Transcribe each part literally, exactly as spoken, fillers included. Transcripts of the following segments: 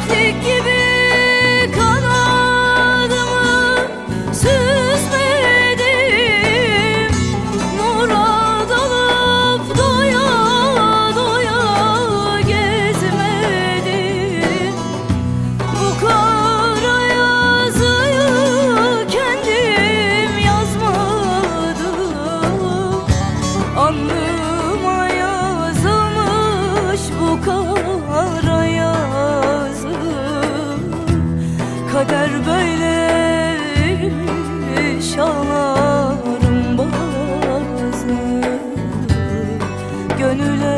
Pislik gibi kanadımı süzmedim, murad alıp doya doya gezmedim. Bu kara yazıyı kendim yazmadım, alnıma yazılmış bu kara yazı. Kader böyleymiş, ağlarım bazı gönüle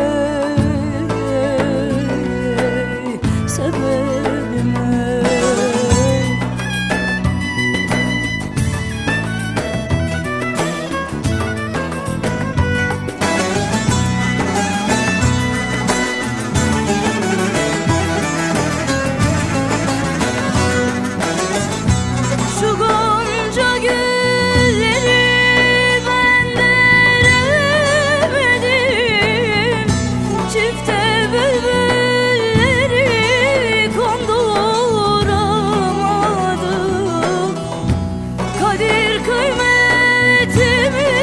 sebebime. Şu gonca gülleri ben deremedim, çifte bülbülleri konduramadım. Kadir kıymetimi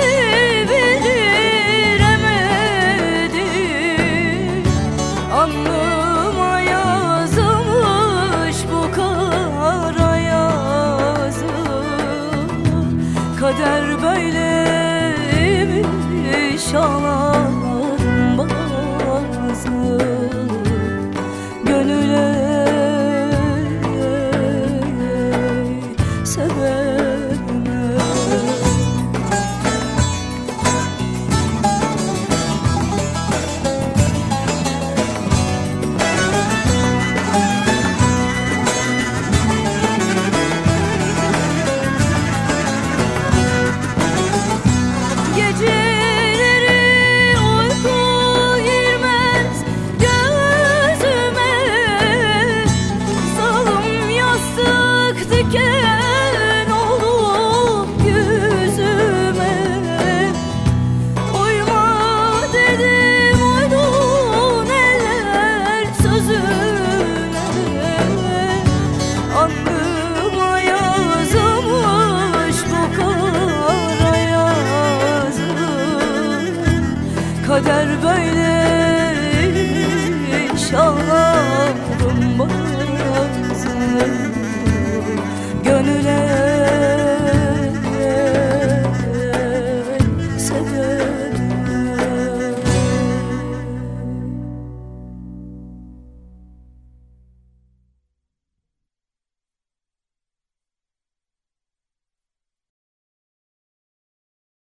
bildiremedim, alnıma yazılmış bu kara yazı. Kader böyleymiş, ağlarım bazı